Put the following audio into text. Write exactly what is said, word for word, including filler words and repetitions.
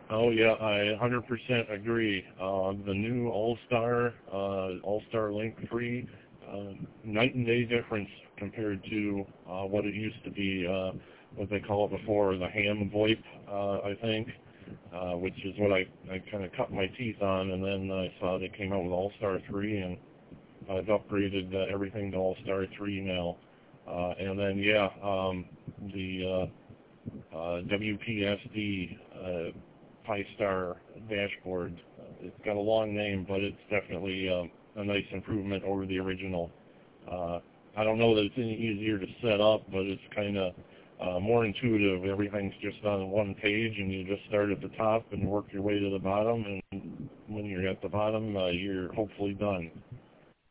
Oh yeah, I one hundred percent agree. Uh, the new All-Star, uh, All-Star Link three, uh, night and day difference compared to uh, what it used to be, uh, what they call it before, the ham VoIP, uh, I think, uh, which is what I, I kind of cut my teeth on, and then I saw they came out with All-Star three, and I've upgraded uh, everything to All-Star three now. Uh, and then, yeah, um, the uh, uh, W P S D uh, Pi-Star dashboard. Uh, it's got a long name, but it's definitely um, a nice improvement over the original. Uh, I don't know that it's any easier to set up, but it's kind of uh, more intuitive. Everything's just on one page, and you just start at the top and work your way to the bottom, and when you're at the bottom, uh, you're hopefully done.